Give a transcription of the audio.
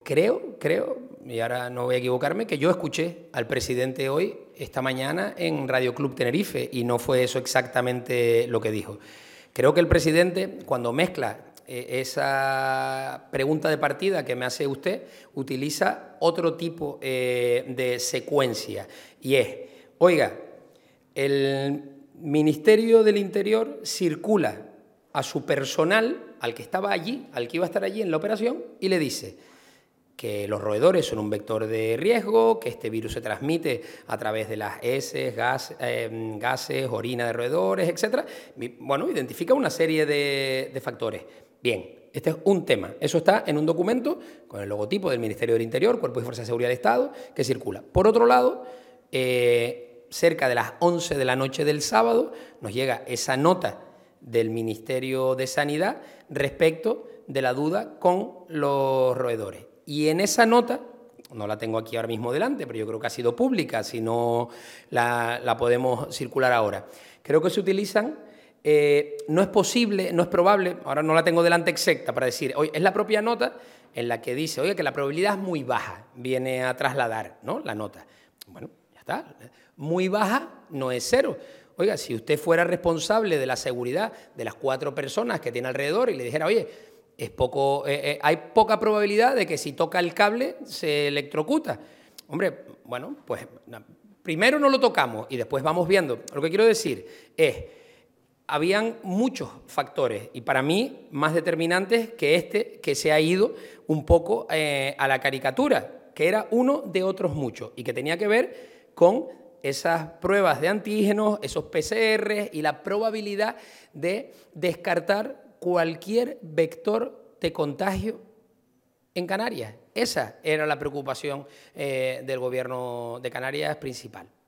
creo, y ahora no voy a equivocarme, que yo escuché al presidente hoy, esta mañana, en Radio Club Tenerife, y no fue eso exactamente lo que dijo. Creo que el presidente, cuando mezcla esa pregunta de partida que me hace usted, utiliza otro tipo de secuencia, y es, oiga, el Ministerio del Interior circula a su personal, al que estaba allí, al que iba a estar allí en la operación, y le dice que los roedores son un vector de riesgo, que este virus se transmite a través de las heces, gases, orina de roedores, etc. Bueno, identifica una serie de factores. Bien, este es un tema. Eso está en un documento con el logotipo del Ministerio del Interior, Cuerpo y Fuerza de Seguridad del Estado, que circula. Por otro lado, cerca de las 11 de la noche del sábado, nos llega esa nota del Ministerio de Sanidad respecto de la duda con los roedores. Y en esa nota, no la tengo aquí ahora mismo delante, pero yo creo que ha sido pública, si no la podemos circular ahora. Creo que se utilizan, no es posible, no es probable, ahora no la tengo delante exacta para decir, oye, es la propia nota en la que dice, oye, que la probabilidad es muy baja, viene a trasladar, ¿no?, la nota. Bueno, ya está, muy baja no es cero. Oiga, si usted fuera responsable de la seguridad de las 4 personas que tiene alrededor y le dijera, oye, hay poca probabilidad de que si toca el cable se electrocuta. Hombre, bueno, pues primero no lo tocamos y después vamos viendo. Lo que quiero decir es, habían muchos factores y para mí más determinantes que que se ha ido un poco a la caricatura, que era uno de otros muchos y que tenía que ver con esas pruebas de antígenos, esos PCR y la probabilidad de descartar cualquier vector de contagio en Canarias. Esa era la preocupación del Gobierno de Canarias principal.